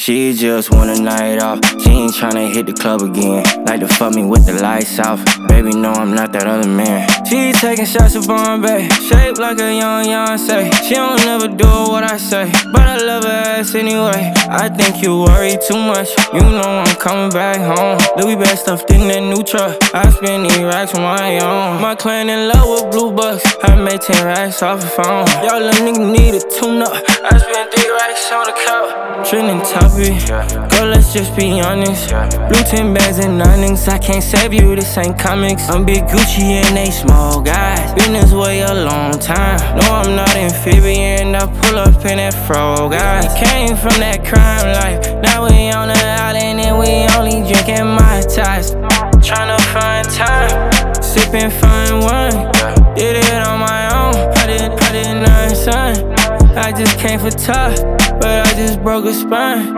She just want a night off. She ain't tryna hit the club again. Like to fuck me with the lights off. Baby, no, I'm not that other man. She taking shots of Bombay, shaped like a young say. She don't never do what I say, but I love her ass anyway. I think you worry too much. You know I'm coming back home. Louis bag stuffed in that new truck. I spend these racks on my own. My clan in love with blue bucks. I made 10 racks off the phone. Y'all little niggas need a tune-up. I spent 3 racks on the cup. Trending topic. Girl, let's just be honest. Blue 10 bags and nines. I can't save you, this ain't comics. I'm big Gucci and they small guys. Been this way a long time. No, I'm not amphibian. I pull up in that fro, guys. Came from that crime life. Now we on the island and we only drinking Mai Tais. Tryna find time, sipping fine wine. Did it on my own. I did nothing, son. I just came for tough, but I just broke a spine.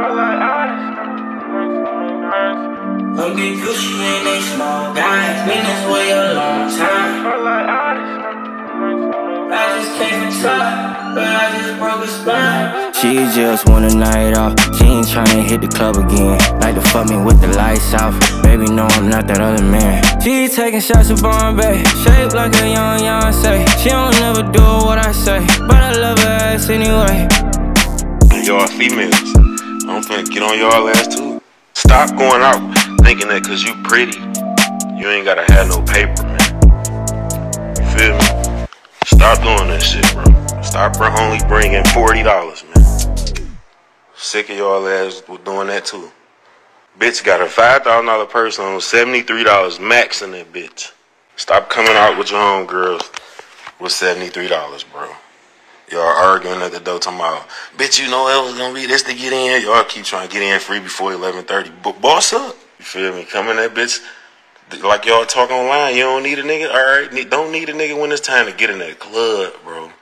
I'm big Gucci and they small guys. Been this way a long time. I just came for tough, but I just broke a spine. She just want a night off. She ain't tryna hit the club again. Like to fuck me with the lights off. Baby, no, I'm not that other man. She taking shots of Bombay, shaped like a young say. She don't never do what I say, but I love her ass anyway. Y'all females, I'm finna get on y'all ass too. Stop going out thinking that cause you pretty, you ain't gotta have no paper, man. You feel me? Stop doing that shit, bro. Stop only bringing $40, man. Sick of y'all ass with doing that too. Bitch got a $5,000 purse on, $73 max in that bitch. Stop coming out with your homegirls with $73, bro. Y'all arguing at the door talking about, bitch, you know it was gonna be this to get in. Y'all keep trying to get in free before 11:30. But boss up. You feel me? Come in that bitch. Like y'all talk online, you don't need a nigga. Alright, don't need a nigga when it's time to get in that club, bro.